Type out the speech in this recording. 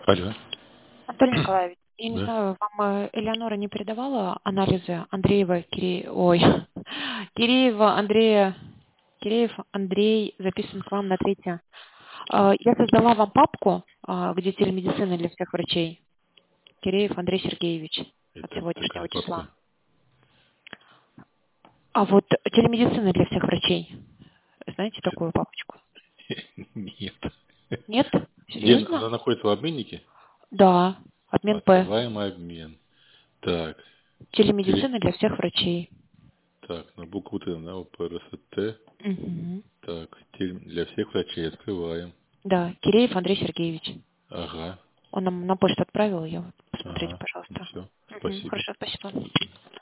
Алло. Анатолий Николаевич, я не Да. знаю, вам Элеонора не передавала анализы Андреева, Киреева Андрея, Киреев Андрей записан к вам на 3. Я создала вам папку, где телемедицина для всех врачей. Киреев Андрей Сергеевич от Это какая сегодняшнего папка? числа. А вот телемедицина для всех врачей. Знаете такую папочку? Нет. Нет? Где Серьезно? она находится в обменнике? Да. Обмен П. Открываем обмен. Так. Телемедицина для всех врачей. Так, на букву Т, на ПРСТ. Угу. Так, для всех врачей открываем. Да, Киреев Андрей Сергеевич. Ага. Он нам на почту отправил ее. Посмотрите, Ага. Ну пожалуйста. все. Угу, Спасибо. хорошо, спасибо.